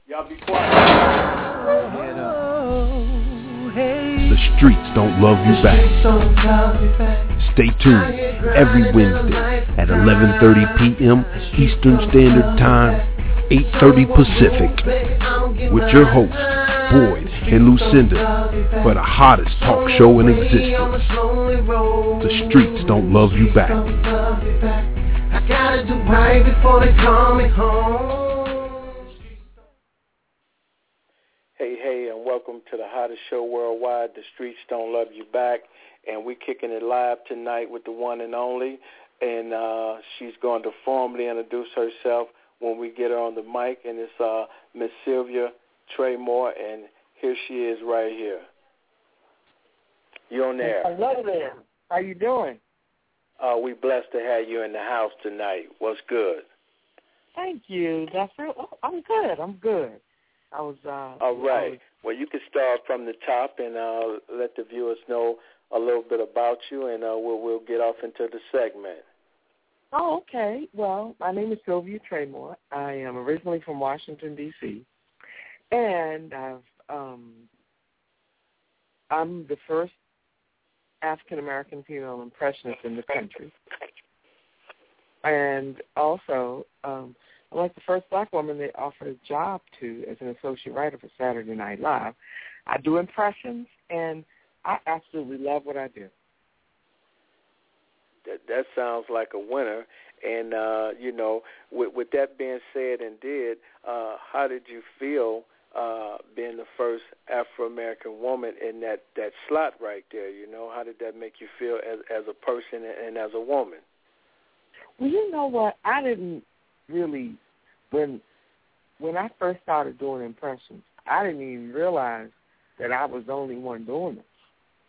Y'all be quiet. The streets don't love you back. Stay tuned every Wednesday at 11:30 p.m. Eastern Standard Time, 8:30 Pacific, with your hosts, Boyd and Lucinda, for the hottest talk show in existence. The streets don't love you back. I gotta do right before they call me home. Hey, and welcome to the hottest show worldwide, The Streets Don't Love You Back. And we're kicking it live tonight with the one and only. And she's going to formally introduce herself when we get her on the mic. And it's Miss Sylvia Traymore, and here she is right here. You on there? Hello there. How you doing? We blessed to have you in the house tonight. What's good? Thank you. I'm good. I was. All right. Well, you can start from the top and let the viewers know a little bit about you, and we'll get off into the segment. Oh, okay. Well, my name is Sylvia Traymore. I am originally from Washington, D.C., and I'm the first African-American female impressionist in the country. And also, I'm like the first black woman they offered a job to as an associate writer for Saturday Night Live. I do impressions, and I absolutely love what I do. That sounds like a winner. And, with that being said and did, how did you feel being the first Afro-American woman in that slot right there? How did that make you feel as a person and as a woman? Well, you know what? I didn't really, when I first started doing impressions, I didn't even realize that I was the only one doing it.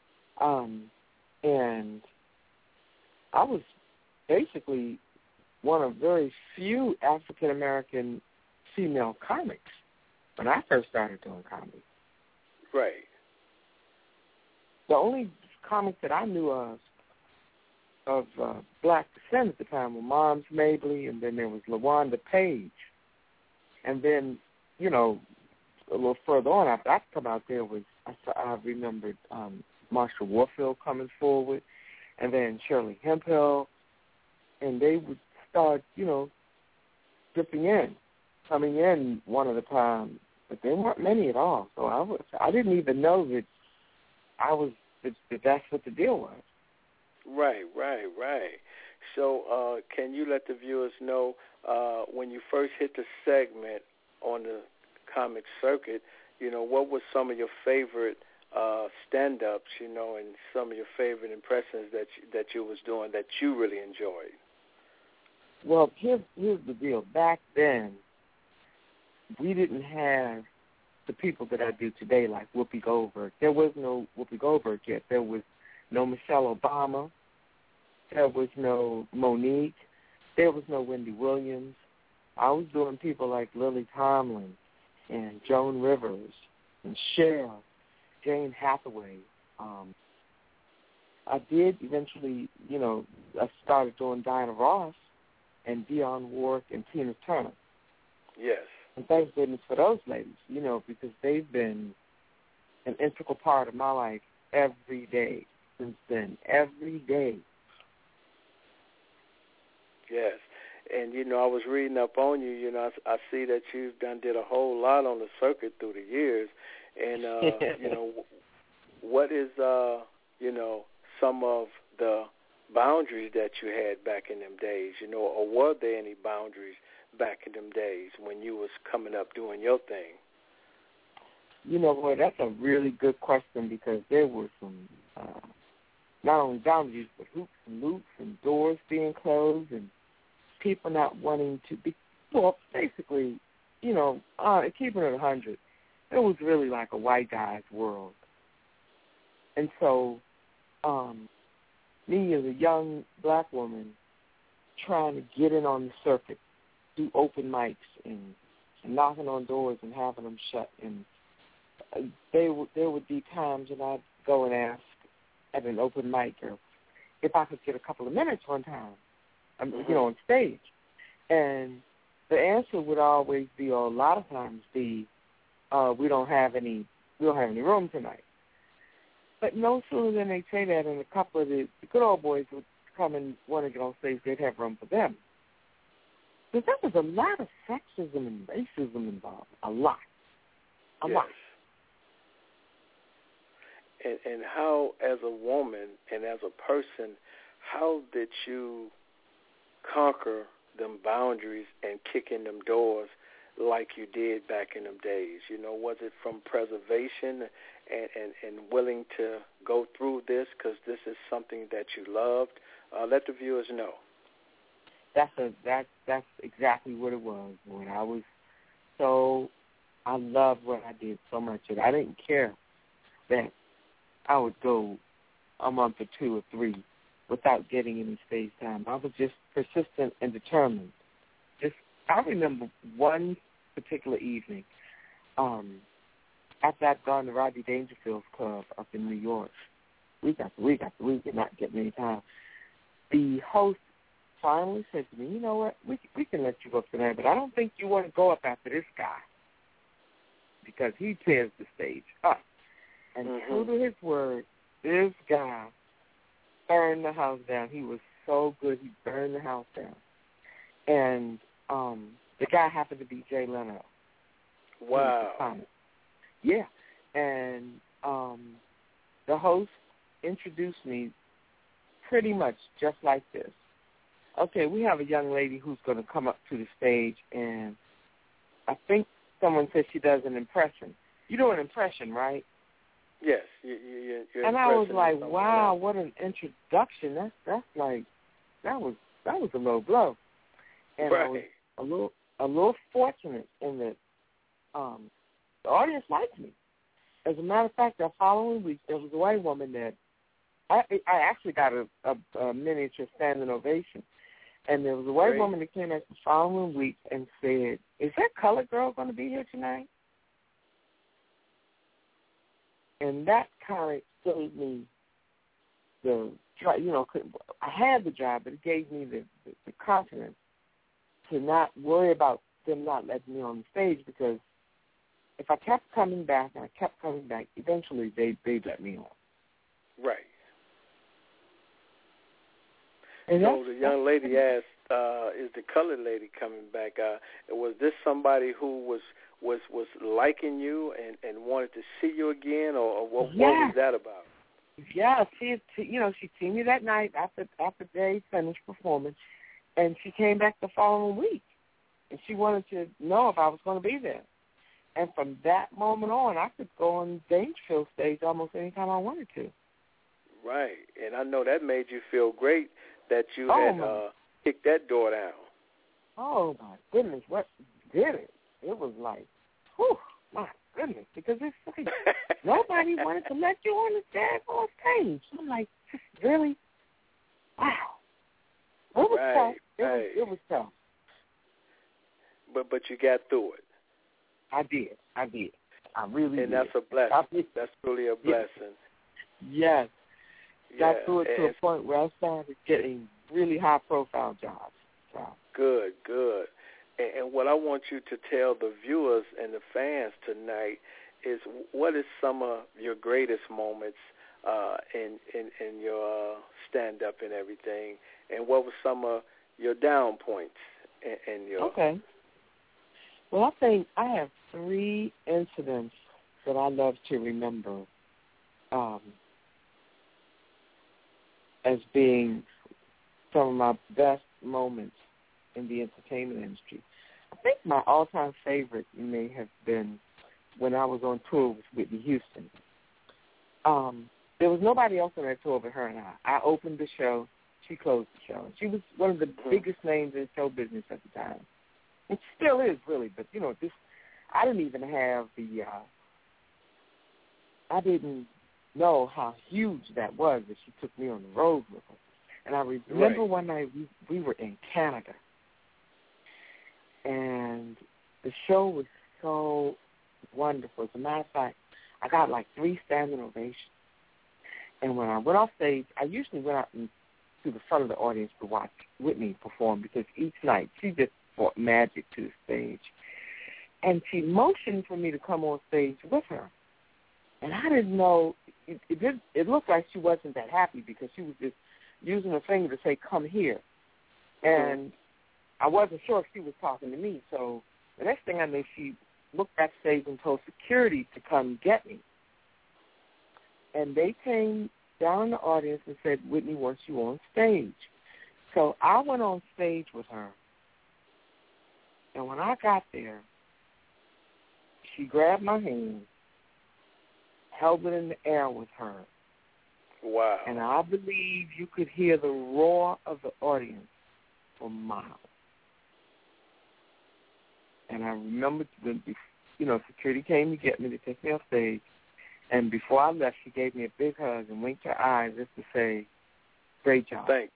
And I was basically one of very few African-American female comics when I first started doing comedy. Right. The only comics that I knew of black descent at the time were Moms Mabley, and then there was LaWanda Page. And then, a little further on, after I come out there, I remembered Marsha Warfield coming forward, and then Shirley Hemphill, and they would start, coming in one at a time, but there weren't many at all. So I didn't even know that that's what the deal was. Right. So can you let the viewers know when you first hit the segment on the comic circuit, what were some of your favorite stand-ups, and some of your favorite impressions that you was doing that you really enjoyed? Well, here's the deal. Back then, we didn't have the people that I do today, like Whoopi Goldberg. There was no Whoopi Goldberg yet. There was no Michelle Obama. There was no Monique. There was no Wendy Williams. I was doing people like Lily Tomlin and Joan Rivers and Cher, Jane Hathaway. I did eventually, I started doing Diana Ross and Dionne Warwick and Tina Turner. Yes. And thank goodness for those ladies, because they've been an integral part of my life every day since then, every day. Yes. And, I was reading up on you, I see that you've did a whole lot on the circuit through the years. And, what is, some of the boundaries that you had back in them days, or were there any boundaries back in them days when you was coming up doing your thing? Boy, that's a really good question, because there were some, not only boundaries, but hoops and loops and doors being closed and people not wanting to be, basically, keeping it 100, it was really like a white guy's world. And so, me as a young black woman trying to get in on the circuit, do open mics and knocking on doors and having them shut, and there would be times when I'd go and ask at an open mic if I could get a couple of minutes one time, on stage. And the answer would always be, or a lot of times be, we don't have any room tonight. But no sooner than they say that, and a couple of the good old boys would come and want to get on stage, they'd have room for them. Because there was a lot of sexism and racism involved. A lot. A lot. And how, as a woman and as a person, how did you conquer them boundaries and kick in them doors like you did back in them days? You know, was it from preservation and willing to go through this because this is something that you loved? Let the viewers know. That's exactly what it was. When I loved what I did so much that I didn't care that I would go a month or 2 or 3 without getting any stage time. I was just persistent and determined. I remember one particular evening, after I'd gone to Rodney Dangerfield's club up in New York, week after week after week, and not getting any time, the host finally said to me, you know what, we can let you go up tonight, but I don't think you want to go up after this guy because he tears the stage up. And true to his word, this guy burned the house down. He was so good, he burned the house down. And the guy happened to be Jay Leno. Wow. Yeah. And the host introduced me pretty much just like this. Okay, we have a young lady who's going to come up to the stage, and I think someone said she does an impression. You do an impression, right? Yes. You're and I was like, wow, what an introduction. That's like, that was a low blow. And right. I was a little fortunate in that the audience liked me. As a matter of fact, the following week, there was a white woman that I actually got a miniature standing ovation. And there was a white woman that came back the following week and said, is that colored girl going to be here tonight? And that kind of gave me the, I had the job, but it gave me the confidence to not worry about them not letting me on the stage, because if I kept coming back and I kept coming back, eventually they'd let me on. Right. And so the young lady asked, is the colored lady coming back? Was this somebody who was liking you and wanted to see you again, or what was that about? Yeah, she seen me that night after Jay finished performing, and she came back the following week, and she wanted to know if I was going to be there. And from that moment on, I could go on Dangerfield stage almost any time I wanted to. Right, and I know that made you feel great that you had kicked that door down. Oh, my goodness, what did it? It was like, whew, my goodness, because it's like nobody wanted to let you on stage. I'm like, really? Wow. It was tough. It was tough. But you got through it. I did. I really did. And that's a blessing. That's really a blessing. Yes. Got through it to a point where I started getting really high-profile jobs. So. Good. And what I want you to tell the viewers and the fans tonight is, what is some of your greatest moments in your stand-up and everything, and what were some of your down points in your... Okay. Well, I think I have 3 incidents that I love to remember as being some of my best moments in the entertainment industry. I think my all-time favorite may have been when I was on tour with Whitney Houston. There was nobody else on that tour but her and I. I opened the show. She closed the show. She was one of the biggest names in show business at the time. It still is, really, but, I didn't even have I didn't know how huge that was that she took me on the road with her. And I remember one night we were in Canada, and the show was so wonderful. As a matter of fact, I got like 3 standing ovations. And when I went off stage, I usually went out to the front of the audience to watch Whitney perform, because each night she brought magic to the stage. And she motioned for me to come on stage with her. And I didn't know, it looked like she wasn't that happy because she was just using her finger to say, come here. And I wasn't sure if she was talking to me. So the next thing I knew, she looked backstage and told security to come get me. And they came down in the audience and said, Whitney wants you on stage. So I went on stage with her. And when I got there, she grabbed my hand, held it in the air with her. Wow. And I believe you could hear the roar of the audience for miles. And I remember, security came to get me to take me off stage. And before I left, she gave me a big hug and winked her eyes just to say, great job. Thanks.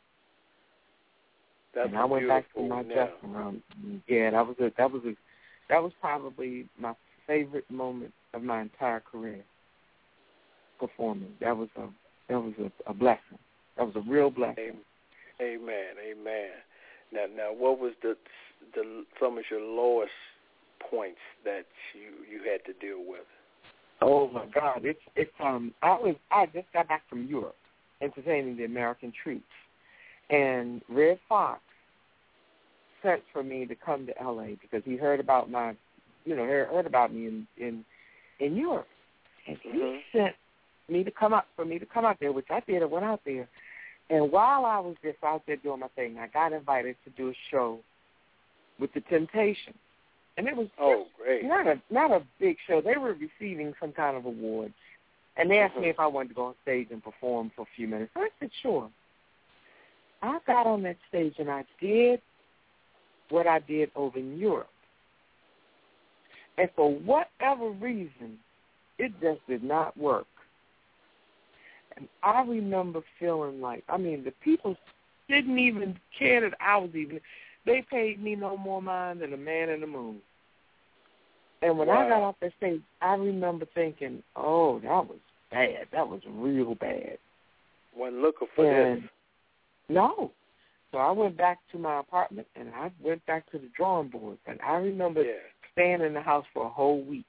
That's and I went back to my dressing room. Yeah, that was probably my favorite moment of my entire career, performing. That was a blessing. That was a real blessing. Amen. Now, what was some of your lowest points that you had to deal with? Oh my God! I just got back from Europe, entertaining the American troops, and Red Fox sent for me to come to L.A. because he heard about me in Europe, and he sent me to come out there, which I did. I went out there, and while I was just out there doing my thing, I got invited to do a show with the Temptations. And it was great. not a big show. They were receiving some kind of award. And they asked me if I wanted to go on stage and perform for a few minutes. I said, sure. I got on that stage and I did what I did over in Europe. And for whatever reason, it just did not work. And I remember feeling like, the people didn't even care that I was even... They paid me no more mind than a man in the moon. And when I got off that stage, I remember thinking, oh, that was bad. That was real bad. Wasn't looking for this. No. So I went back to my apartment, and I went back to the drawing board. And I remember staying in the house for a whole week.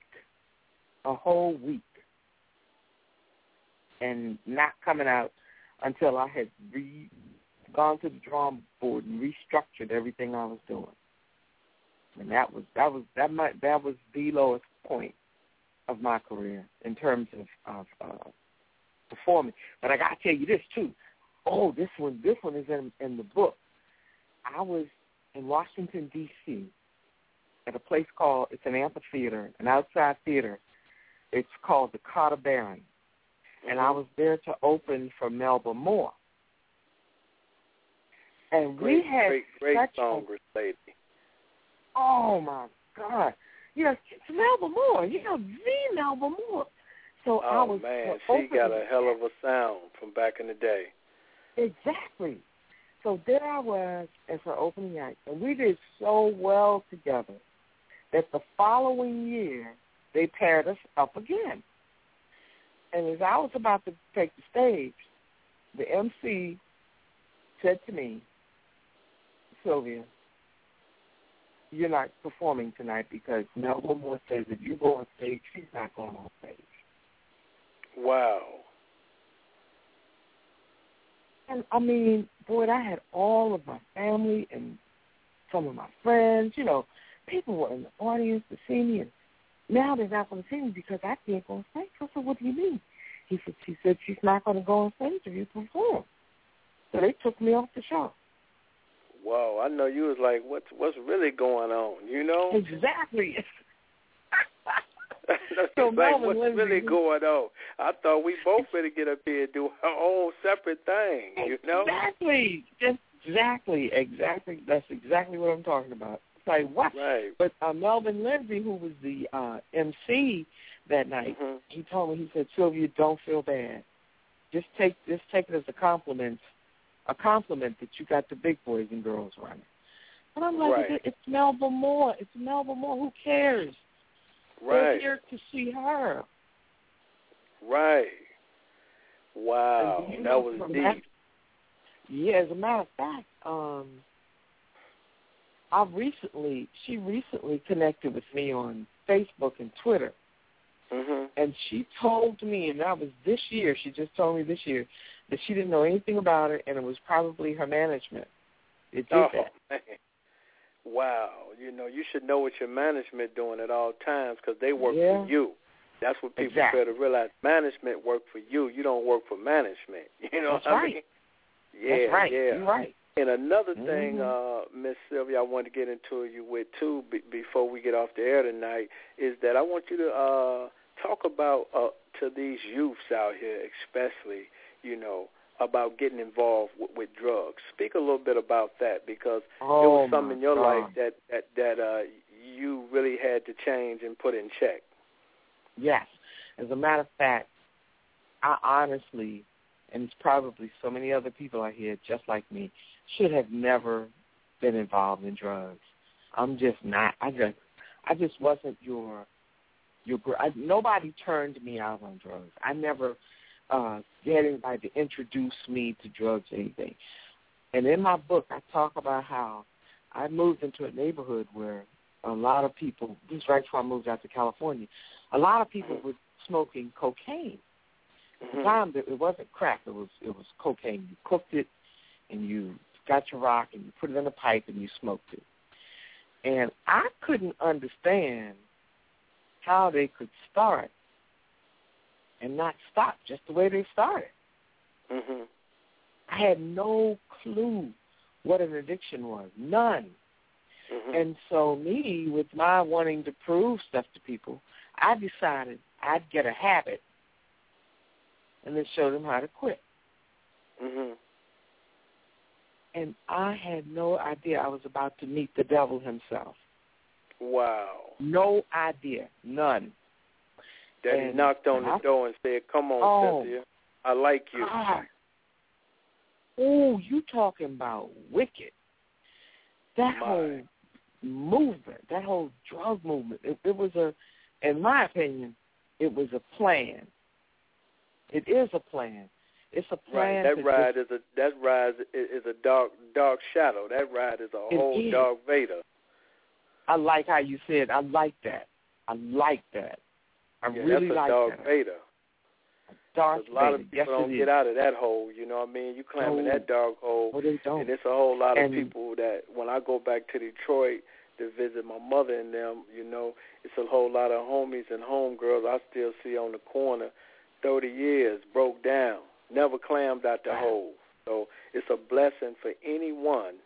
And not coming out until I had gone to the drawing board and restructured everything I was doing, and that was the lowest point of my career in terms of performing. But I got to tell you this too. Oh, this one is in the book. I was in Washington D.C. at a place called, it's an amphitheater, an outside theater. It's called the Carter Barron, and I was there to open for Melba Moore. And we had great songwriter lady. Oh my God! It's Melba Moore. The Melba Moore. So I was. Man, she got a hell of a sound from back in the day. Exactly. So there I was as her opening act, and we did so well together that the following year they paired us up again. And as I was about to take the stage, the MC said to me, Sylvia, you're not performing tonight because Melba Moore says if you go on stage, she's not going on stage. Wow. And, I had all of my family and some of my friends, people were in the audience to see me, and now they're not going to see me because I can't go on stage. I said, what do you mean? She said she's not going to go on stage if you perform. So they took me off the show. Wow, I know you was like, what's really going on, Exactly. So like, what's really going on? I thought we both better get up here and do our own separate thing, Exactly. Exactly. That's exactly what I'm talking about. It's like, what? Right. But Melvin Lindsay, who was the MC that night, he told me, he said, Sylvia, don't feel bad. Just take it as a compliment that you got the big boys and girls running. And I'm like, it's Melba Moore. It's Melba Moore. Who cares? Right. They're here to see her. Right. Wow. That was deep. Yeah, as a matter of fact, she recently connected with me on Facebook and Twitter. Mm-hmm. And she told me, and that was this year, she just told me this year, that she didn't know anything about it, and it was probably her management. It did that. Man. Wow. You know, you should know what your management doing at all times because they work for you. That's what people fail to realize. Management work for you. You don't work for management. You know That's what I right. mean? Yeah, That's right. yeah. You're right. And another thing, Miss Sylvia, I wanted to get into you with, too, before we get off the air tonight, is that I want you to talk about to these youths out here especially, you know, about getting involved with drugs. Speak a little bit about that because there was something in your life that you really had to change and put in check. Yes. As a matter of fact, I honestly, and it's probably so many other people out here just like me, should have never been involved in drugs. I'm just not. I just wasn't nobody turned me out on drugs. I never had anybody to introduce me to drugs or anything. And in my book, I talk about how I moved into a neighborhood where a lot of people, this is right before I moved out to California, a lot of people were smoking cocaine. At the time, it wasn't crack. It was cocaine. You cooked it, and you got your rock, and you put it in a pipe, and you smoked it. And I couldn't understand how they could start and not stop just the way they started. Mm-hmm. I had no clue what an addiction was, none. Mm-hmm. And so me, with my wanting to prove stuff to people, I decided I'd get a habit and then show them how to quit. Mm-hmm. And I had no idea I was about to meet the devil himself. Wow. No idea, none. That he knocked on the door and said, come on, Cynthia, I like you. God. Oh, you talking about wicked. That whole movement, that whole drug movement, it was in my opinion, it was a plan. It is a plan. It's a plan. Right. That ride is a dark shadow. That ride is a whole Darth Vader. I like how you said. I like that. I really like that. Darth Vader. Darth Vader. A lot of people don't get out of that hole. You know what I mean? You climb in that dark hole, they don't. And it's a whole lot of people that when I go back to Detroit to visit my mother and them, you know, it's a whole lot of homies and homegirls I still see on the corner. 30 years broke down, never clammed out the hole. So it's a blessing for anyone,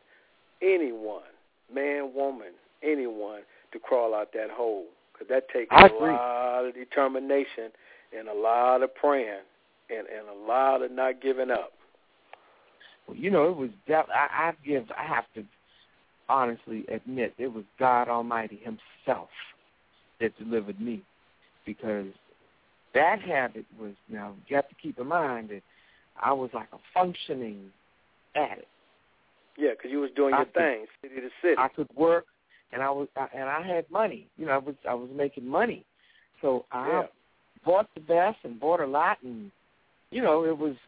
man, woman, anyone, to crawl out that hole. Because that takes a lot of determination and a lot of praying and a lot of not giving up. Well, you know, it was I have to honestly admit, it was God Almighty himself that delivered me, because that habit was, now you have to keep in mind that I was like a functioning addict. Yeah, because you was doing your thing, city to city. I could work, and I had money. You know, I was making money, so I bought the best and bought a lot, and you know, it was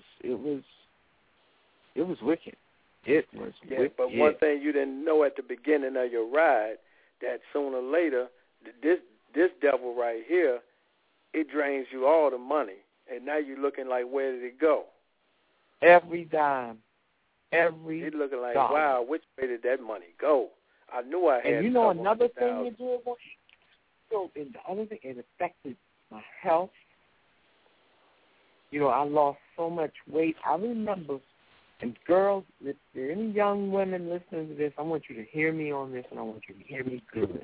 wicked. It was wicked. But one thing you didn't know at the beginning of your ride, that sooner or later, this devil right here, it drains you all the money, and now you're looking like, where did it go? Every dime. You're looking like, dollar. Wow, which way did that money go? I knew I had. And you know another thing you do, so and the other thing, it affected my health. You know, I lost so much weight. I remember, and girls, if there are any young women listening to this, I want you to hear me on this, and I want you to hear me good.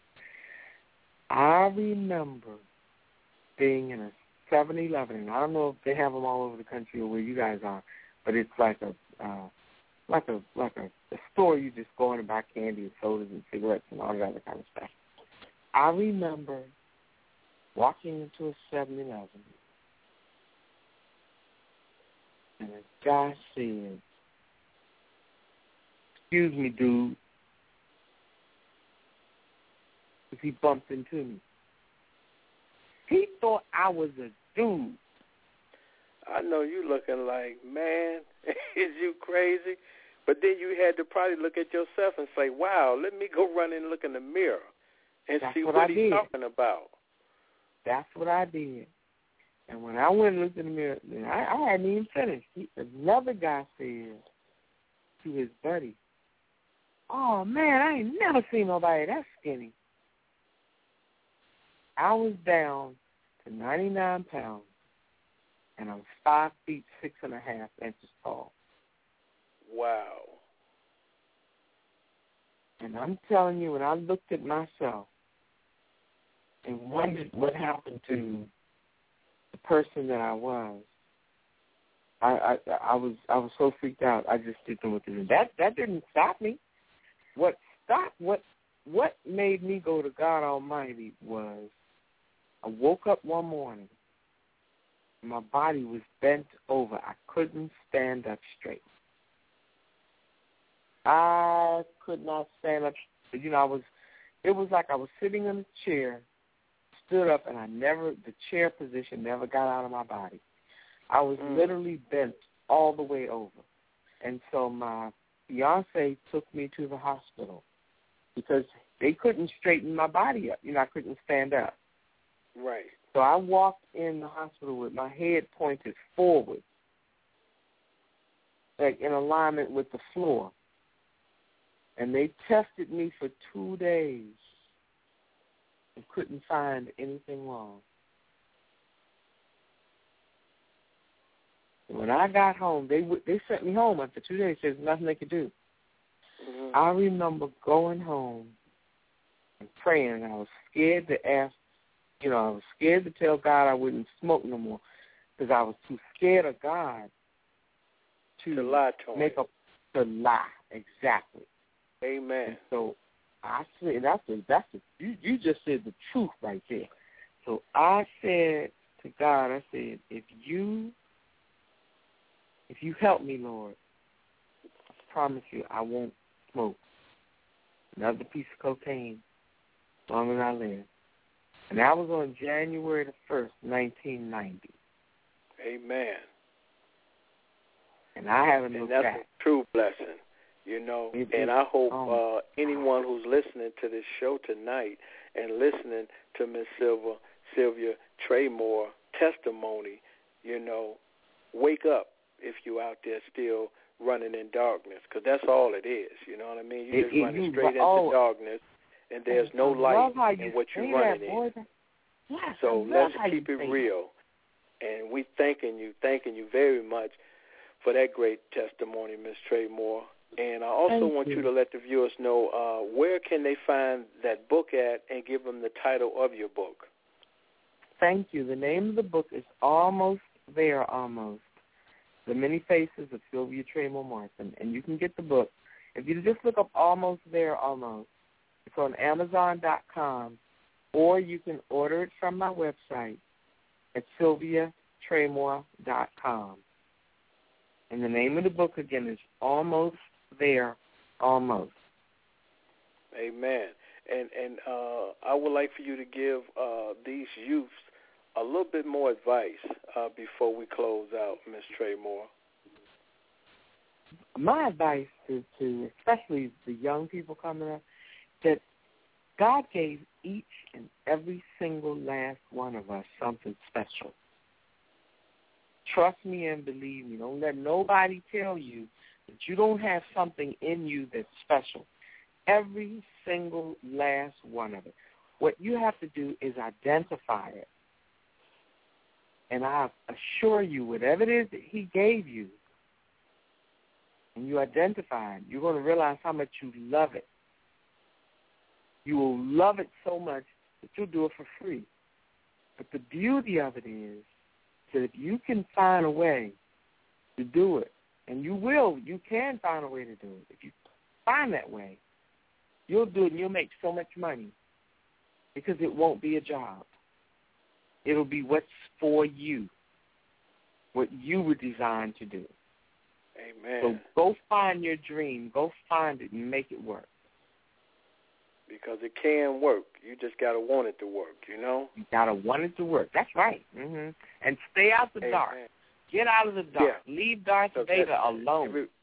I remember being in a 7-Eleven, and I don't know if they have them all over the country or where you guys are, but it's like a store you just go in and buy candy and sodas and cigarettes and all that other kind of stuff. I remember walking into a 7-Eleven, and a guy said, "Excuse me, dude," because he bumped into me. He thought I was a dude. I know you looking like, man, is you crazy? But then you had to probably look at yourself and say, wow, let me go run and look in the mirror and see what he's talking about. That's what I did. And when I went and looked in the mirror, I hadn't even finished. Another guy said to his buddy, oh, man, I ain't never seen nobody that skinny. I was down to 99 pounds, and I'm 5 feet 6.5 inches tall. Wow. And I'm telling you, when I looked at myself and wondered what happened to the person that I was, I was so freaked out. I just didn't know what to do. That didn't stop me. What made me go to God Almighty was I woke up one morning. My body was bent over. I couldn't stand up straight. I could not stand up. You know, it was like I was sitting in a chair, stood up, and the chair position never got out of my body. I was literally bent all the way over. And so my fiance took me to the hospital because they couldn't straighten my body up. You know, I couldn't stand up. Right. So I walked in the hospital with my head pointed forward, like in alignment with the floor. And they tested me for 2 days and couldn't find anything wrong. And when I got home, they sent me home after 2 days. There's nothing they could do. Mm-hmm. I remember going home and praying. I was scared to ask. You know, I was scared to tell God I wouldn't smoke no more because I was too scared of God to lie to him. To lie. Exactly. Amen. And so I said, you just said the truth right there. So I said to God, I said, if you help me, Lord, I promise you I won't smoke another piece of cocaine as long as I live. And that was on January the 1st, 1990. Amen. And I haven't looked back. And that's a true blessing, you know. And I hope anyone who's listening to this show tonight and listening to Miss Sylvia Traymore testimony, you know, wake up if you're out there still running in darkness, because that's all it is, you know what I mean? You're just running straight into darkness. And there's no light in what you're running in. Yes, so let's keep it real. And we thanking you very much for that great testimony, Ms. Traymore. And I also want you to let the viewers know where can they find that book at and give them the title of your book. Thank you. The name of the book is Almost There, Almost. The Many Faces of Sylvia Traymore Martin. And you can get the book. If you just look up Almost There, Almost, it's on Amazon.com, or you can order it from my website at SylviaTraymore.com. And the name of the book, again, is Almost There, Almost. Amen. And I would like for you to give these youths a little bit more advice before we close out, Ms. Traymore. My advice to especially the young people coming up, that God gave each and every single last one of us something special. Trust me and believe me. Don't let nobody tell you that you don't have something in you that's special. Every single last one of it. What you have to do is identify it. And I assure you, whatever it is that he gave you, and you identify it, you're going to realize how much you love it. You will love it so much that you'll do it for free. But the beauty of it is that if you can find a way to do it, and you can find a way to do it. If you find that way, you'll do it and you'll make so much money because it won't be a job. It'll be what's for you, what you were designed to do. Amen. So go find your dream. Go find it and make it work. Because it can work. You just got to want it to work, you know? You got to want it to work. That's right. Mm-hmm. And stay out the dark. Get out of the dark. Yeah. Leave Darth Vader alone.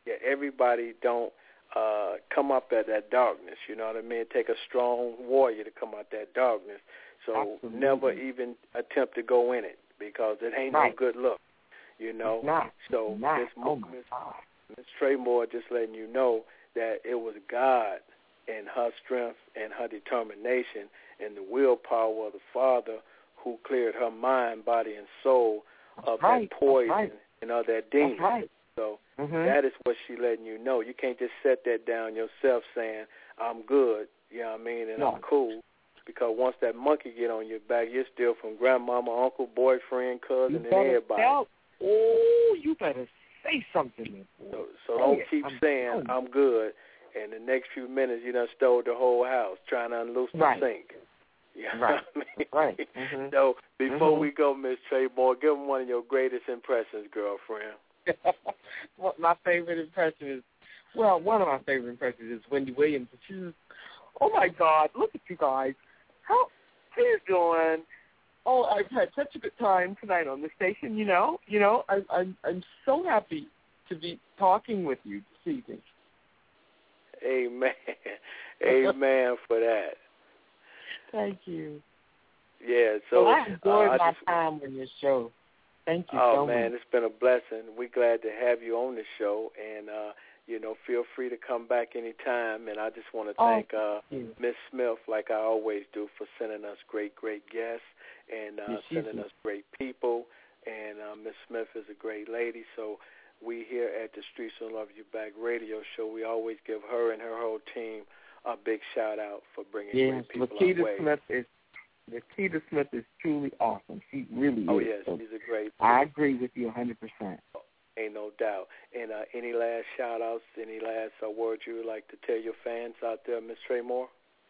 everybody don't come up at that darkness. You know what I mean? It take a strong warrior to come out that darkness. So Absolutely. never even attempt to go in it because it ain't no good look. You know? It's not. So it's not. Miss Traymore just letting you know that it was God and her strength and her determination and the willpower of the Father who cleared her mind, body, and soul of that poison and of that demon. That's right. So that is what she letting you know. You can't just set that down yourself saying, I'm good, you know what I mean, and I'm cool. Because once that monkey get on your back, you're still from grandmama, uncle, boyfriend, cousin, and everybody. You better say something. So don't keep saying, I'm good, and the next few minutes you done stole the whole house trying to unloose the sink. You know what I mean? Right. So before we go, Miss Traymore, give them one of your greatest impressions, girlfriend. Well, my favorite impression is, one of my favorite impressions is Wendy Williams. She's, oh, my God, look at you guys. How you doing? Oh, I've had such a good time tonight on the station, you know. I'm so happy to be talking with you this evening. Amen. Amen for that. Thank you. Yeah, so I enjoyed my time on your show. Thank you so much. Oh, man, it's been a blessing. We're glad to have you on the show, and, feel free to come back anytime. And I just want to thank Miss Smith, like I always do, for sending us great, great guests and sending us great people. And Miss Smith is a great lady, so we here at the Streets Don't Love You Back radio show, we always give her and her whole team a big shout-out for bringing great people our way. Lakita Smith is truly awesome. She really is. Oh, yes, she's a great person. I agree with you 100%. Ain't no doubt. And any last shout-outs, any last words you would like to tell your fans out there, Miss Traymore?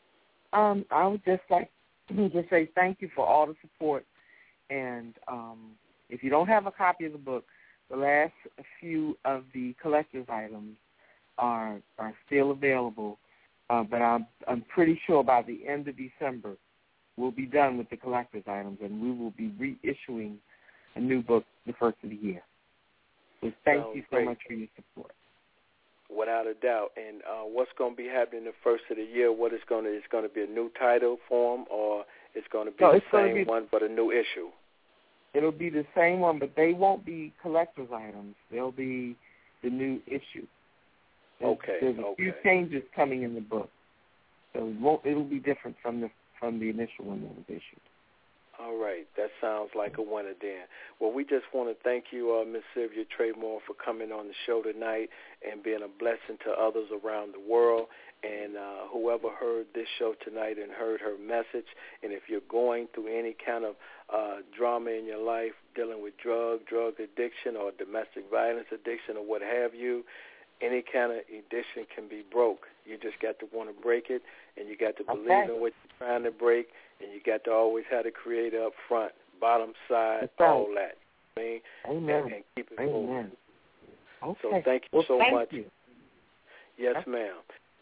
I would just like to say thank you for all the support. And if you don't have a copy of the book, the last few of the collector's items are still available. But I'm pretty sure by the end of December, we'll be done with the collector's items, and we will be reissuing a new book the first of the year. So thank you so much for your support. Without a doubt. And what's going to be happening the first of the year? What is going to? It's going to be a new title form, or it's going to be the same one but a new issue? It'll be the same one, but they won't be collector's items. They'll be the new issue. There's a few changes coming in the book, so it'll be different from the initial one that was issued. All right. That sounds like a winner then. Well, we just want to thank you, Ms. Sylvia Traymore, for coming on the show tonight and being a blessing to others around the world. And whoever heard this show tonight and heard her message, and if you're going through any kind of drama in your life, dealing with drug addiction or domestic violence addiction or what have you, any kind of addiction can be broke. You just got to want to break it, and you got to believe in what you're trying to break, and you got to always have the Creator up front, bottom side, all that. I mean, Amen. And keep it moving. Okay. So thank you so much. You. Yes, ma'am.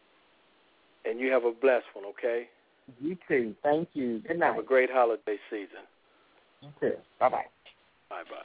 And you have a blessed one, okay? You too. Thank you. Good night. Have a great holiday season. You too. Bye-bye. Bye-bye.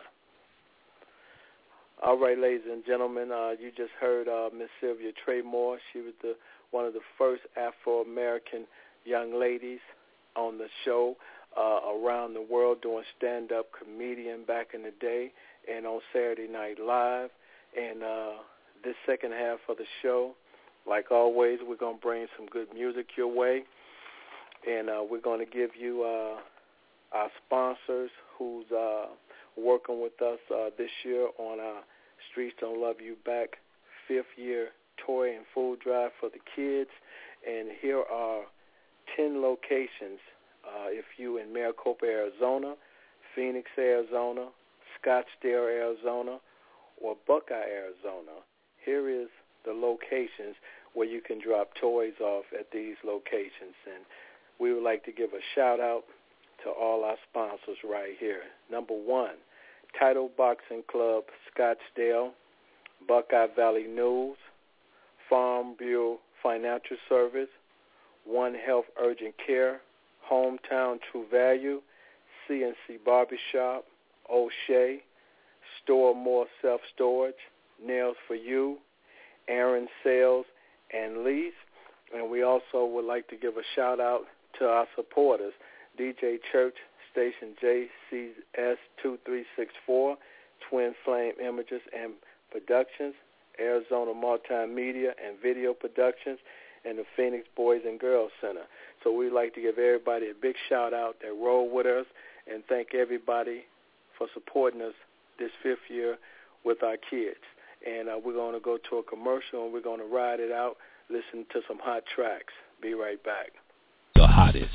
All right, ladies and gentlemen, you just heard Miss Sylvia Traymore. She was one of the first Afro-American young ladies on the show around the world doing stand-up comedian back in the day and on Saturday Night Live. And this second half of the show, like always, we're going to bring some good music your way. And we're going to give you our sponsors who's working with us this year on our Streets Don't Love You Back 5th year toy and food drive for the kids. And here are 10 locations. If you in Maricopa, Arizona, Phoenix, Arizona, Scottsdale, Arizona, or Buckeye, Arizona, here is the locations where you can drop toys off at these locations. And we would like to give a shout-out to all our sponsors right here. Number 1, Title Boxing Club, Scottsdale, Buckeye Valley News, Farm Bureau Financial Service, One Health Urgent Care, Hometown True Value, CNC Barbershop, O'Shea, Store More Self-Storage, Nails for You, Aaron Sales and Lease. And we also would like to give a shout-out to our supporters, DJ Church, Station JCS 2364, Twin Flame Images and Productions, Arizona Multimedia and Video Productions, and the Phoenix Boys and Girls Center. So we'd like to give everybody a big shout-out that rolled with us, and thank everybody for supporting us this 5th year with our kids. And we're going to go to a commercial, and we're going to ride it out, listen to some hot tracks. Be right back. The hottest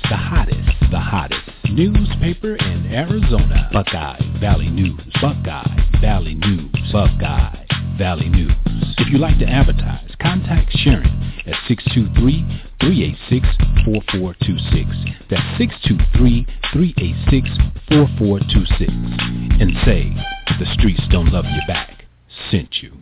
newspaper in Arizona. Buckeye Valley News. Buckeye Valley News. Buckeye Valley News. If you like to advertise, contact Sharon at 623-386-4426. That's 623-386-4426. And say, the streets don't love you back. Sent you.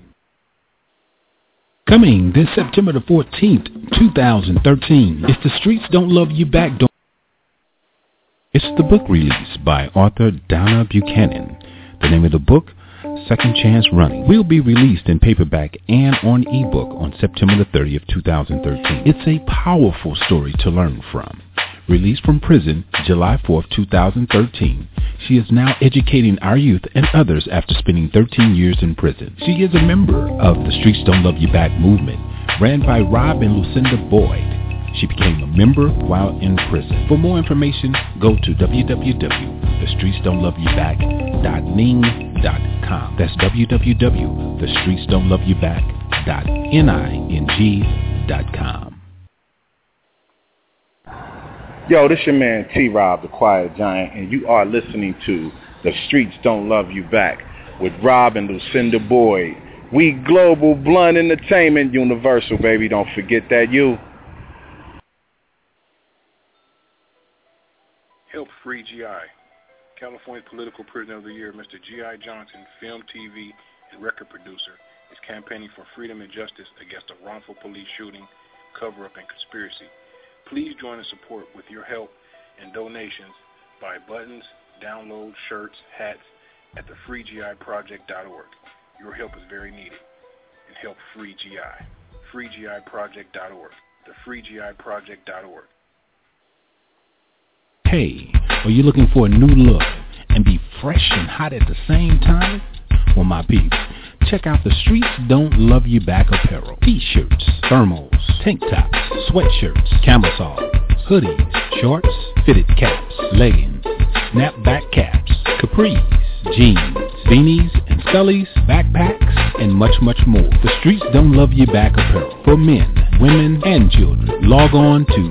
Coming this September the 14th, 2013, If the Streets Don't Love You Back, Don't... It's the book release by author Donna Buchanan. The name of the book, Second Chance Running, will be released in paperback and on ebook on September the 30th, 2013. It's a powerful story to learn from. Released from prison July 4th, 2013, she is now educating our youth and others after spending 13 years in prison. She is a member of the Streets Don't Love You Back movement, ran by Rob and Lucinda Boyd. She became a member while in prison. For more information, go to www.thestreetsdon'tloveYouBack.ning.com. That's www.thestreetsdon'tloveYouBack.ning.com. Yo, this your man T-Rob, the Quiet Giant, and you are listening to The Streets Don't Love You Back with Rob and Lucinda Boyd. We global blunt entertainment universal, baby. Don't forget that you. Help Free G.I. California Political Prisoner of the Year, Mr. G.I. Johnson, film, TV, and record producer, is campaigning for freedom and justice against a wrongful police shooting, cover-up, and conspiracy. Please join in support with your help and donations. Buy buttons, download shirts, hats at thefreegiproject.org. Your help is very needed. And help Free GI. freegiproject.org. thefreegiproject.org. Hey, are you looking for a new look and be fresh and hot at the same time? Well, my peeps, check out the Streets Don't Love You Back apparel. T-shirts, thermals, tank tops, sweatshirts, camisoles, hoodies, shorts, fitted caps, leggings, snapback caps, capris, jeans, beanies, and sullies, backpacks, and much, much more. The Streets Don't Love You Back apparel for men, women, and children. Log on to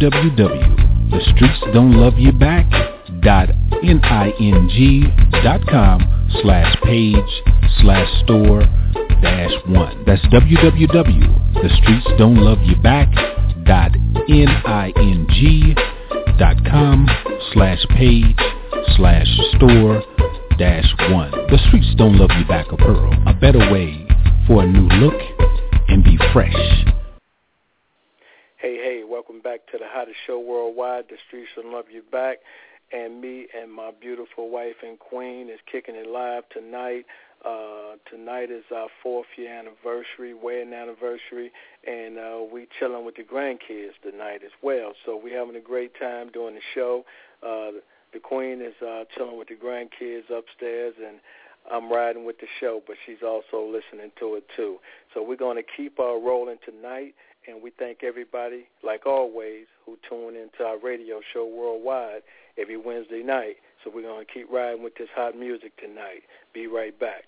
www.thestreetsdon'tloveyouback.ning.com/page/store-1. That's www.thestreetsdon'tloveyouback.ning.com/page/store-1. The Streets Don't Love You Back apparel, a better way for a new look and be fresh. Hey, welcome back to the hottest show worldwide, The Streets Don't Love You Back. And me and my beautiful wife and queen is kicking it live tonight. Tonight is our 4th year anniversary, wedding anniversary, and we chilling with the grandkids tonight as well. So we're having a great time doing the show. The queen is chilling with the grandkids upstairs, and I'm riding with the show, but she's also listening to it too. So we're going to keep rolling tonight, and we thank everybody, like always, who tune into our radio show worldwide every Wednesday night. So we're going to keep riding with this hot music tonight. Be right back.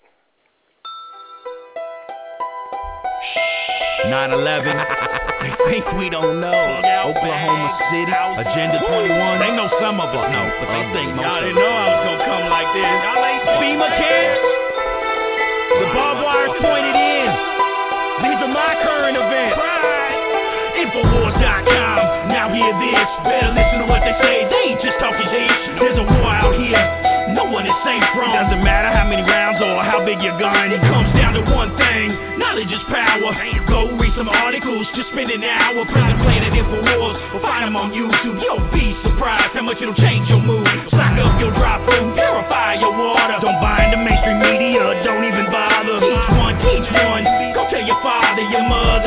9/11, they think we don't know. Oklahoma City, Agenda 21. They know some of us, no, but they think most of us. Y'all didn't know I was going to come like this. Y'all ain't FEMA camps. The barbed wire's pointed in. These are my current events. Infowars.com, now hear this. Better listen to what they say. They ain't just talking ish. There's a war out here. No one is safe from. Doesn't matter how many rounds or how big your gun. It comes down to one thing. Knowledge is power. Go read some articles. Just spend an hour contemplating Infowars. Or find them on YouTube. You'll be surprised how much it'll change your mood. Stock up your dry food. Purify your water. Don't buy into mainstream media. Don't even bother. Teach one. Go tell your father, your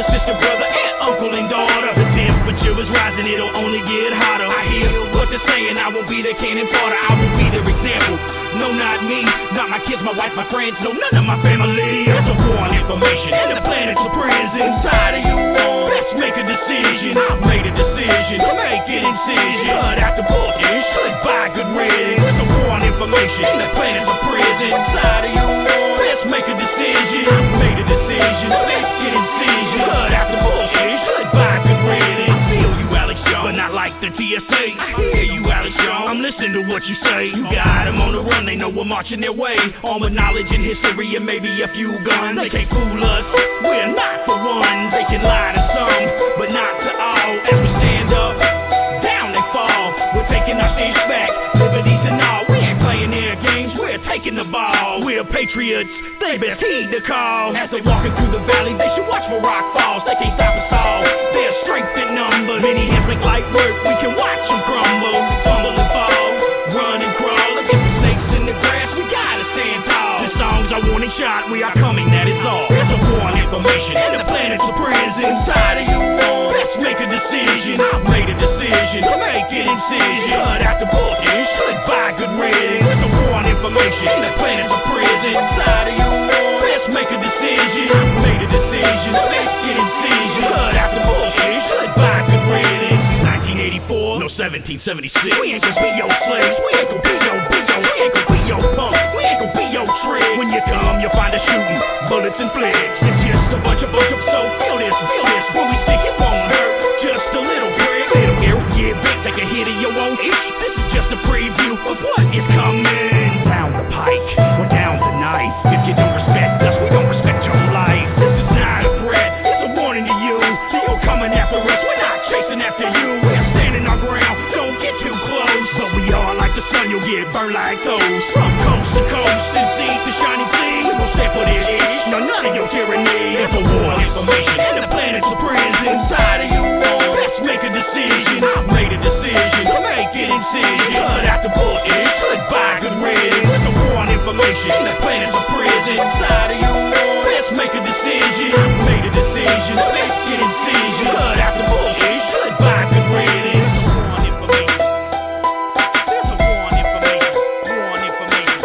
sister, brother, and uncle and daughter. The temperature is rising, it'll only get hotter. I hear what they're saying, I will be the cannon fodder, I will be their example. No, not me, not my kids, my wife, my friends, no, none of my family. There's a war on information, and the planet's a prison. Inside of you, let's make a decision. I've made a decision, make an incision. Cut out the bullshit, should buy good riddance. There's a war on information, and the planet's a prison. Inside of you, let's make a decision. I've made a decision, make an incision. Cut out the bullshit, should buy good riddance. I feel you, Alex Young, but not like the TSA. I hear you, Alex Young, I'm listening to what you say. You got them on the run, they know we're marching their way. Armed with knowledge and history and maybe a few guns. They can't fool us, we're not for one. They can lie to some, but not to all. As we stand up, down they fall. We're taking our stage back, liberties and all. We ain't playing their games, we're taking the ball. We're patriots, they best heed the call. As they walking through the valley, they should watch for rock falls. They can't stop us all, their strength in numbers. Many hands make light work, we can watch them crumble. Fumble and fall, run and crawl. Against the snakes in the grass, we gotta stand tall. The songs are warning shot, we are coming, that is all. There's a war on information, and the planet's a prison. Inside of you, let's make a decision. I've made a decision, make an incision. Cut out the bullshit, should buy good riddance. There's a war on information, and the planet's a prison. Inside of you, let's make a decision. I've made a decision, make an incision. Cut out the bullshit, should buy good riddance. 1984, no 1776. We ain't gonna be your slaves, we ain't gonna be your bingo, we ain't gonna be your punk, we ain't gonna be your trick. When you come, you'll find us shooting bullets and flicks. It's just a bunch of so feel this. When we stick, it won't hurt, just a little prick. Little arrow, yeah, bitch, take a hit of your own itch. This is just a preview of what is coming down the pike or down the knife. If you don't respect us, we don't respect your life. This is not a threat, it's a warning to you. So you coming after us, we're not chasing after you. We're standing our ground, don't get too close. But we are like the sun, you'll get burned like those. From coast to coast and sea to shining sea, we won't stand for this shit. No, none of your tyranny. It's a war on information, and the planet's a prison. Inside of you, let's make a decision. I've made a decision, make an incision. Cut out the bullshit, should buy good riddance. It's a war on information, and the planet's a prison. Inside of you, let's make a decision. I've made a decision, make an incision. Cut out the bullshit, should buy good riddance. It's a war on information. There's a war on information, war on information.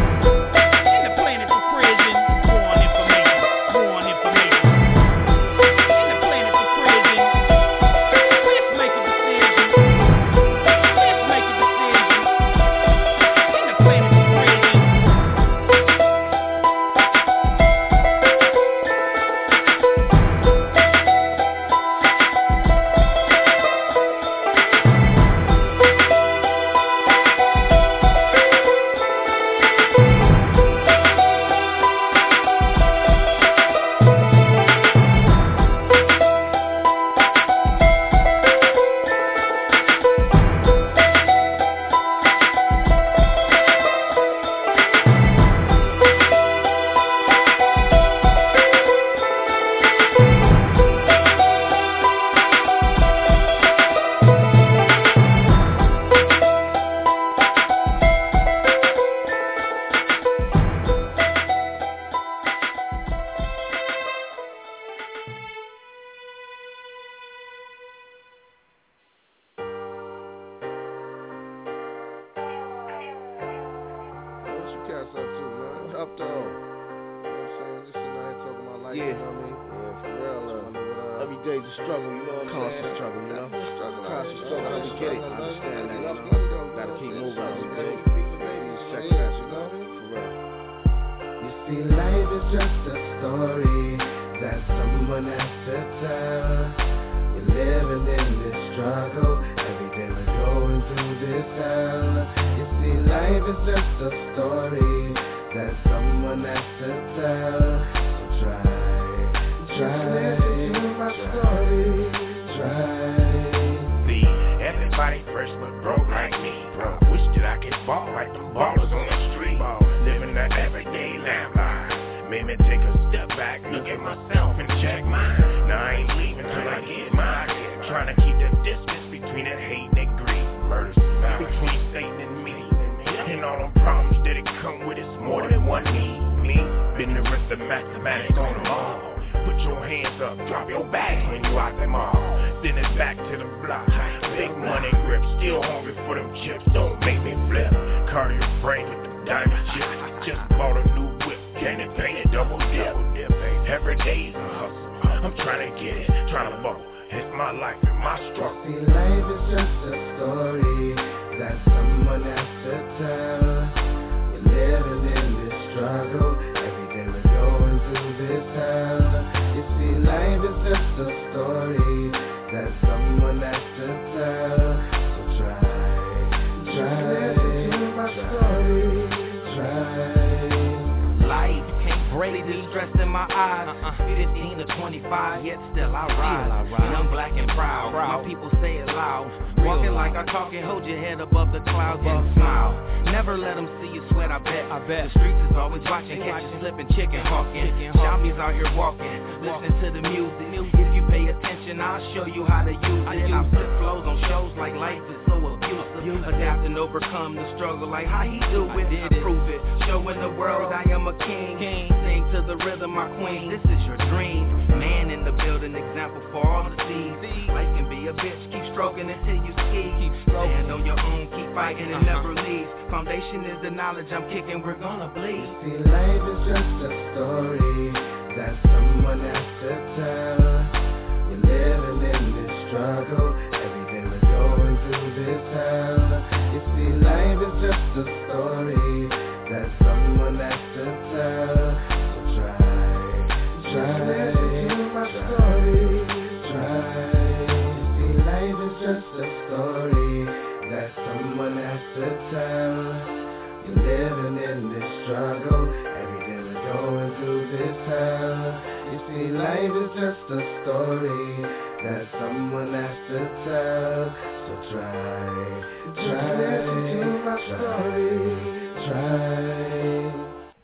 And the planet's a prison. War on information, war on information. And the planet's a prison. Let's make a decision. Let's make a decision. And the planet's a prison. Been the rest of mathematics on them all. Put put your hands up, drop your bags when you out the mall. Then it's back to the block. Big money grip, still hungry for them chips. Don't make me flip. Cardio frame with the diamond chips. Just bought a new whip, candy painted, double dip. Every day is a hustle. I'm trying to get it, trying to bubble. It's my life and my struggle. See, life is just a story that someone has to tell. We're living in this struggle. Every day we're going through this hell. You see, life is just a story that someone has to tell. So try. Life can't break the stress in my eyes. 15 to 25, yet still I rise. Young, black, and proud. My people say it loud. Walking like I talking, hold your head above the clouds and smile. Never let them see you sweat, I bet. The streets is always watching, catch you slipping, chicken hawking. Shoppies out here walking, listen to the music. If you pay attention, I'll show you how to use it. I flip flows on shows like life is so abusive. Adapt and overcome the struggle like how he do it. I prove it, showing the world I am a king. Sing to the rhythm, my queen, this is your dream. Man in the building, example for all to see. Life can be a bitch, keep stroking until you ski. Stand on your own, keep fighting and never leave. Foundation is the knowledge I'm kicking, we're gonna bleed. See, life is just a story that someone has to tell. We're living in this struggle. Every day we're going through this hell. You see, life is just a story that someone has to tell. So try. See, life is just a story that someone has to tell. You're living in this struggle. Every day we're going through this hell. You see, life is just a story that someone has to tell. So try.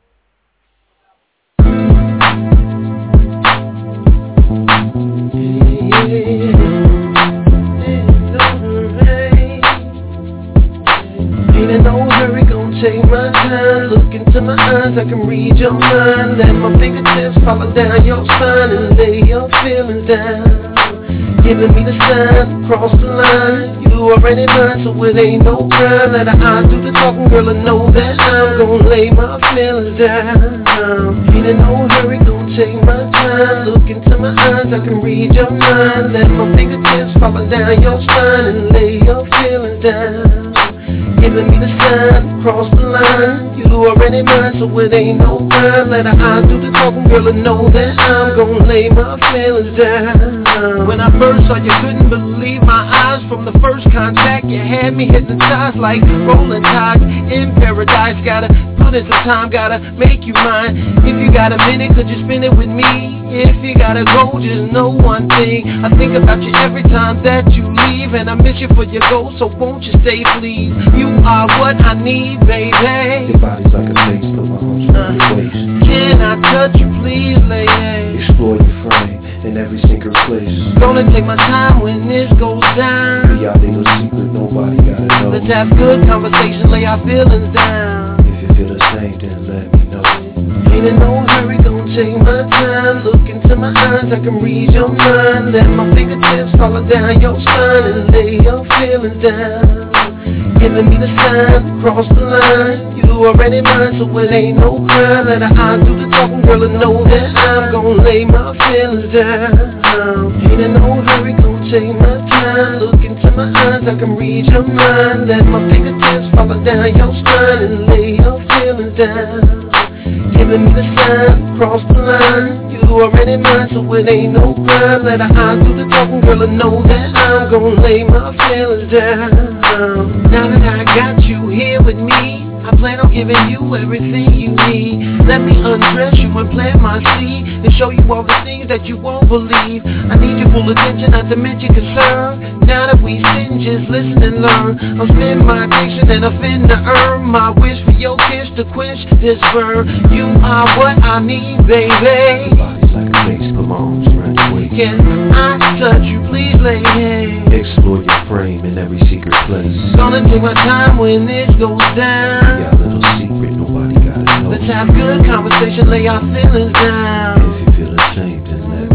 Ain't in no hurry, gon' take my time. Look into my eyes, I can read your mind. Let my fingertips follow down your spine and lay your feelings down. Giving me the sign, cross the line. You already mine, so it ain't no crime. Let I do the talking, girl, and know that I'm gon' lay my feelings down. Ain't in no hurry, gon' take my time. Look into my eyes, I can read your mind. Let my fingertips follow down your spine and lay your feelings down. Giving me the sign, cross the line. You already mine, so it ain't no crime. Let I do the talking, girl, and know that I'm gon' lay my feelings down. When I first saw you, couldn't believe my eyes. From the first contact, you had me hypnotized like rolling tides in paradise. Gotta put in some time, gotta make you mine. If you got a minute, could you spend it with me? If you gotta go, just know one thing. I think about you every time that you leave, and I miss you for your goal, so won't you stay, please? You are what I need, baby. Your body's like a taste of my arms around your waist. Can I touch you, please, lady? Explore your frame in every single place. Gonna take my time when this goes down. Be our little secret, nobody gotta know. Let's have good conversation, lay our feelings down. If you feel the same, then let me know. Ain't in no hurry, gon' take my time. Look into my eyes, I can read your mind. Let my fingertips follow down your spine and lay your feelings down. Giving me the sign, cross the line. You already mine, so it ain't no crime. Let I do the talking, girl, and know that I'm gon' lay my feelings down. Ain't in no hurry, gon' take my time. Look into my eyes, I can read your mind. Let my fingertips follow down your spine and lay your feelings down. Giving me the sign, cross the line. You already mine, so it ain't no crime. Let I do the talking, girl, and know that I'm gon' lay my feelings down. Now that I got you here with me, I plan on giving you everything you need. Let me undress you and plant my seed and show you all the things that you won't believe. I need your full attention, not to mention concern. Now that we sin, just listen and learn. I'll spend my addiction and I'm finna earn my wish for your kiss to quench this burn. You are what I need, baby. Your body's like a taste of my arms around your waist. Can I touch you, please, lady? Explore your frame in every secret place. Gonna take my time when this goes down. Be our little secret, nobody gotta know. Let's have good conversation, lay our feelings down. If you feel the same, then let me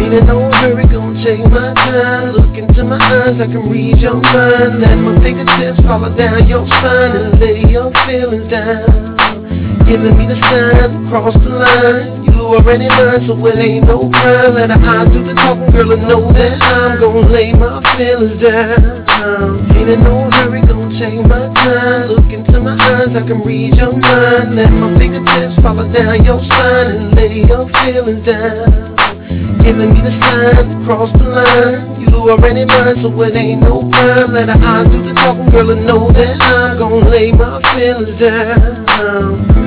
Ain't in no hurry, gon' take my time. Look into my eyes, I can read your mind. Let my fingertips follow down your spine and lay your feelings down. Giving me the sign, cross the line. You already mine, so it ain't no crime. Let her eyes do the talking, girl, and know that I'm gon' lay my feelings down. Ain't in no hurry, gon' take my time. Look into my eyes, I can read your mind. Let my fingertips follow down your spine and lay your feelings down. Giving me the sign, cross the line. You already mine, so it ain't no crime. Let her eyes do the talking, girl, and know that I'm gon' lay my feelings down.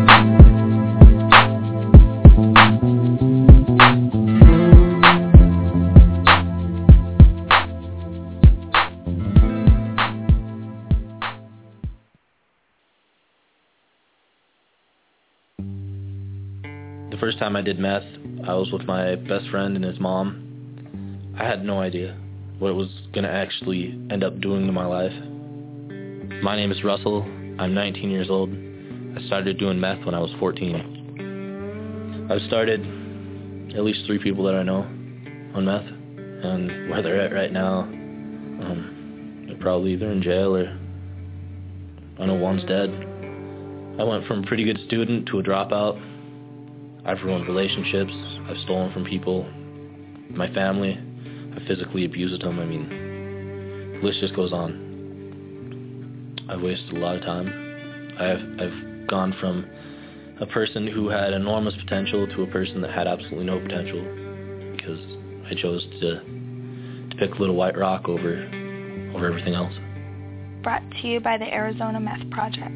The first time I did meth, I was with my best friend and his mom. I had no idea what it was going to actually end up doing to my life. My name is Russell. I'm 19 years old. I started doing meth when I was 14. I've started at least 3 people that I know on meth, and where they're at right now, they're probably either in jail or I know one's dead. I went from a pretty good student to a dropout. I've ruined relationships, I've stolen from people, my family, I've physically abused them. I mean, the list just goes on. I've wasted a lot of time. I've gone from a person who had enormous potential to a person that had absolutely no potential because I chose to pick Little White Rock over everything else. Brought to you by the Arizona Meth Project.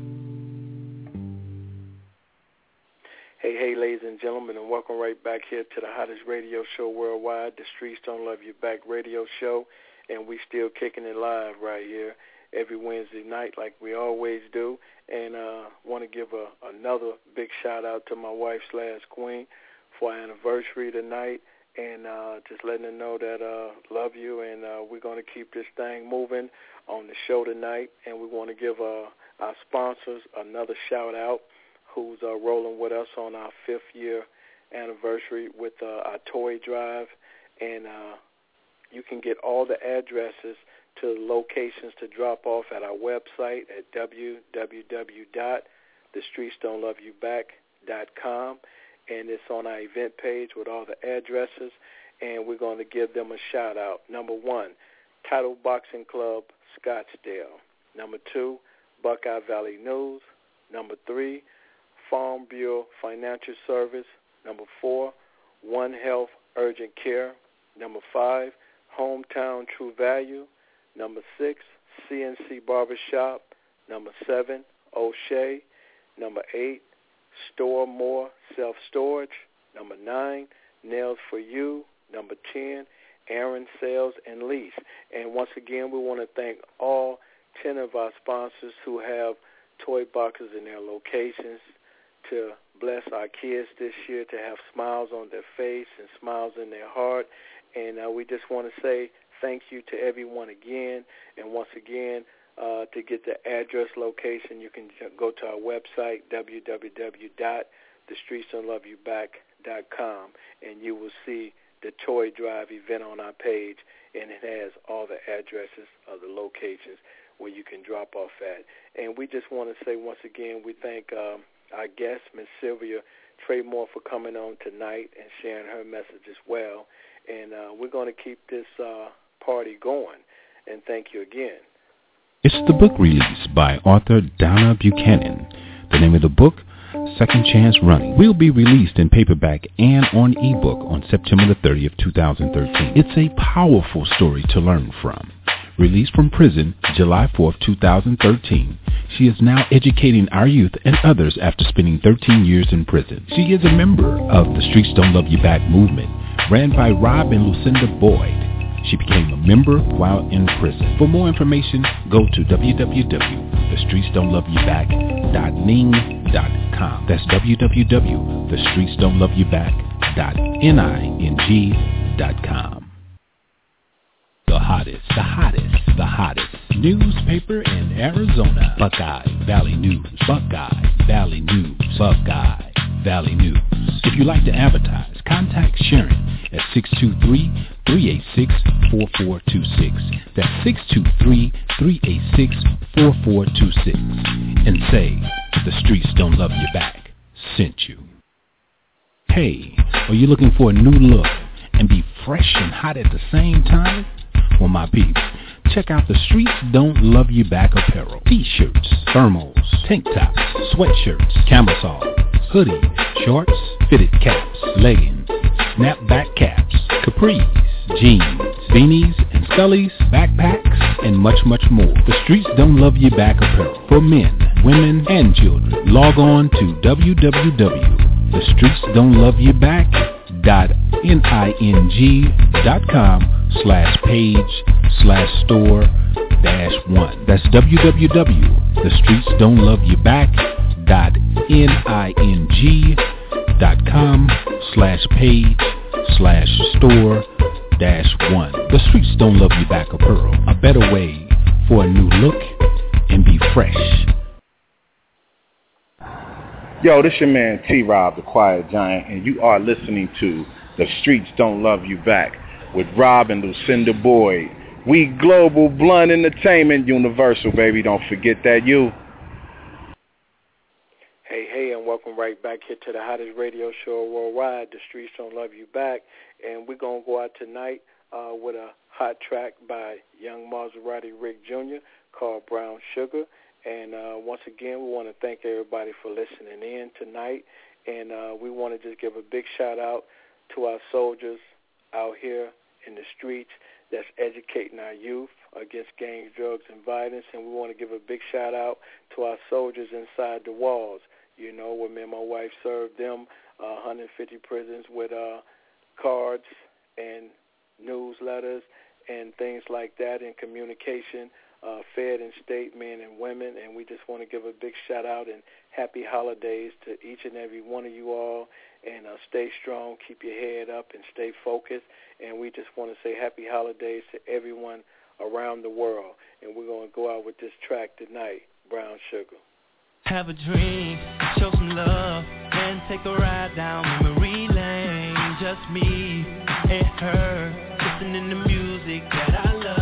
Hey, ladies and gentlemen, and welcome right back here to the hottest radio show worldwide, the Streets Don't Love You Back radio show, and we still kicking it live right here every Wednesday night like we always do, and want to give another big shout-out to my wife / Queen for our anniversary tonight, and just letting her know that love you, and we're going to keep this thing moving on the show tonight, and we want to give our sponsors another shout-out who's rolling with us on our 5th year anniversary with our toy drive. And you can get all the addresses to the locations to drop off at our website at www.thestreetsdon'tloveyouback.com. And it's on our event page with all the addresses. And we're going to give them a shout-out. Number 1, Title Boxing Club, Scottsdale. Number 2, Buckeye Valley News. Number 3, Farm Bureau Financial Service. Number 4, One Health Urgent Care. Number 5, Hometown True Value. Number 6, CNC Barbershop. Number 7, O'Shea. Number 8, Store More Self-Storage. Number 9, Nails for You. Number 10, Aaron Sales and Lease. And once again, we want to thank all 10 of our sponsors who have toy boxes in their locations to bless our kids this year to have smiles on their face and smiles in their heart. And we just want to say thank you to everyone again. And once again, to get the address location, you can go to our website, www.thestreetsdon'tloveyouback.com, and you will see the Toy Drive event on our page, and it has all the addresses of the locations where you can drop off at. And we just want to say once again, we thank our guest, Ms. Sylvia Traymore, for coming on tonight and sharing her message as well. And we're going to keep this party going. And thank you again. It's the book release by author Donna Buchanan. The name of the book, Second Chance Running, will be released in paperback and on ebook on September the 30th, 2013. It's a powerful story to learn from. Released from prison July 4th, 2013, she is now educating our youth and others after spending 13 years in prison. She is a member of the Streets Don't Love You Back movement, ran by Rob and Lucinda Boyd. She became a member while in prison. For more information, go to www.thestreetsdon'tloveyouback.ning.com. That's www.thestreetsdon'tloveyouback.ning.com. The hottest newspaper in Arizona. Buckeye Valley News. Buckeye Valley News. Buckeye Valley News. If you'd like to advertise, contact Sharon at 623-386-4426. That's 623-386-4426. And say, the streets don't love you back. Sent you. Hey, are you looking for a new look and be fresh and hot at the same time? Well, my peeps, check out the Streets Don't Love You Back apparel. T-shirts, thermals, tank tops, sweatshirts, camisoles, hoodies, shorts, fitted caps, leggings, snapback caps, capris, jeans, beanies, and scullies, backpacks, and much, much more. The Streets Don't Love You Back apparel for men, women, and children. Log on to www.thestreetsdon'tloveyouback.ning.com/page/store-1. That's www.thestreetsdon'tloveyouback.ning.com/page/store-1. The Streets Don't Love You Back apparel, a better way for a new look and be fresh. Yo, this your man T-Rob, the Quiet Giant, and you are listening to The Streets Don't Love You Back with Rob and Lucinda Boyd. We global blunt entertainment universal, baby. Don't forget that you. Hey, and welcome right back here to the hottest radio show worldwide, The Streets Don't Love You Back. And we're going to go out tonight with a hot track by Young Maserati Rick Jr. called Brown Sugar. And once again, we want to thank everybody for listening in tonight. And we want to just give a big shout-out to our soldiers out here in the streets that's educating our youth against gangs, drugs, and violence. And we want to give a big shout-out to our soldiers inside the walls. You know, where me and my wife served them 150 prisons with cards and newsletters and things like that in communication. Fed and state men and women, and we just want to give a big shout-out and happy holidays to each and every one of you all, and stay strong, keep your head up, and stay focused, and we just want to say happy holidays to everyone around the world, and we're going to go out with this track tonight, Brown Sugar. Have a drink, show some love, and take a ride down memory lane, just me and her, listening to music that I love.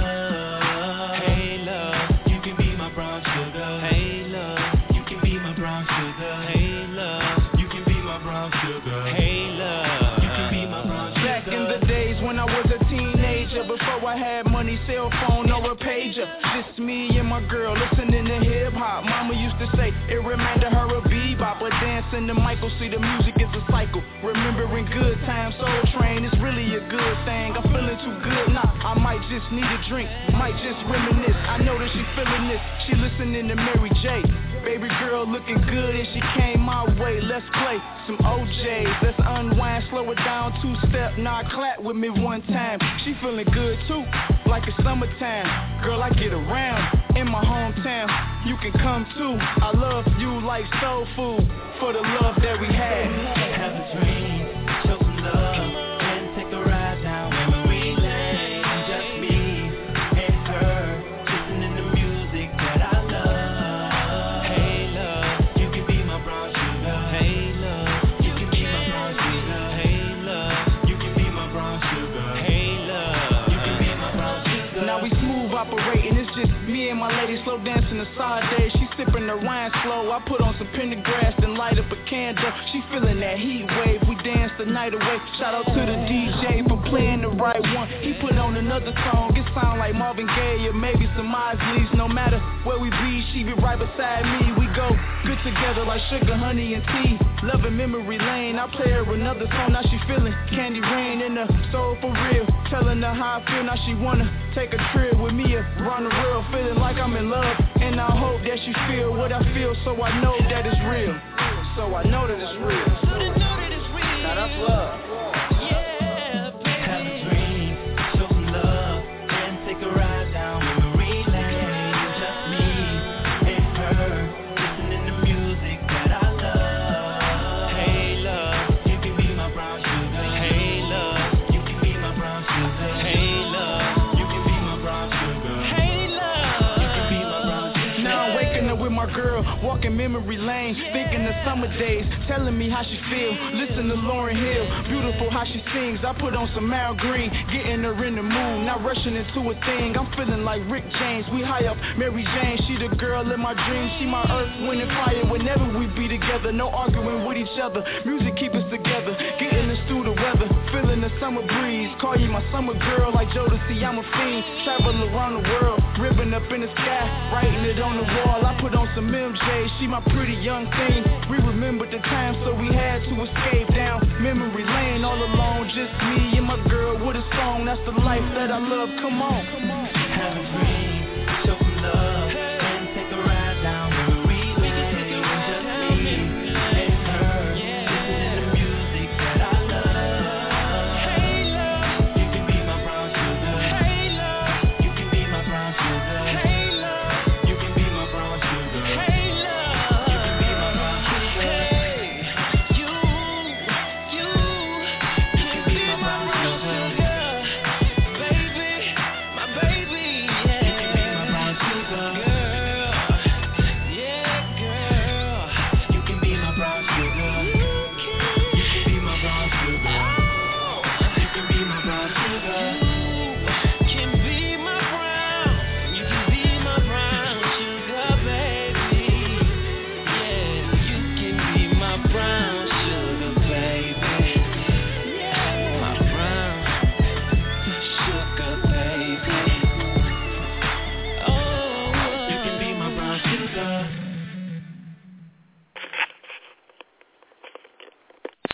Before I had money, cell phone, or a pager, just me and my girl listening to hip-hop. Mama used to say it reminded her of bebop, but dancing to Michael, see the music is a cycle. Remembering good times, Soul Train is really a good thing. I'm feeling too good, nah, I might just need a drink, might just reminisce. I know that she feeling this, she listening to Mary J. Baby girl looking good and she came my way. Let's play some OJs, let's unwind, slow it down, two-step, now clap with me one time. She feeling good too, like it's summertime. Girl, I get around in my hometown. You can come too. I love you like soul food for the love that we had. Have a dream, show some love, and take a ride down memory lane. Just me and her, listening to music that I love. Hey love, you can be my brown sugar. Hey love, you can be my brown sugar. Hey love, you can be my brown sugar. Hey love, you can be my brown sugar. Now we smooth operating, it's just me and my lady slow dancing the side day. She sipping her wine slow. I put on some Pendergrass and light up a candle. She feeling that heat wave. We dance the night away. Shout out to the DJ for playing the right one. He put on another song. It sound like Marvin Gaye or maybe some Isleys. No matter where we be, she be right beside me. We go good together like sugar, honey, and tea. Loving memory lane. I play her another song. Now she feeling Candy Rain in the soul for real. Telling her how I feel. Now she wanna take a trip with me around the world. Feeling like I'm in love. And I hope that she feel what I feel, so I know that it's real. So I know that it's real. Now that's love. Have a dream, show some love, and take a ride down memory lane. Just me and her, listening to music that I love. Hey love, you can be my brown sugar. Hey love, you can be my brown sugar. Hey love, you can be my brown sugar. Hey love, you can be my brown sugar. Now I'm waking up with my girl, walking memory lane, thinking of summer days, telling me how she feel. Listen to Lauryn Hill, beautiful how she sings. I put on some Mal Green, getting her in the mood, not rushing into a thing. I'm feeling like Rick James, we high up Mary Jane. She the girl in my dreams, she my earth, wind and fire. Whenever we be together, no arguing with each other. Music keep us together, getting us through the weather, feeling the summer breeze. Call you my summer girl, like Jodeci, I'm a fiend. Travel around the world, ribbon up in the sky, writing it on the wall. I put on some MJ, she my pretty young thing. We remembered the time, so we had to escape down memory lane all alone. Just me and my girl with a song, that's the life that I love. Come on, have a dream.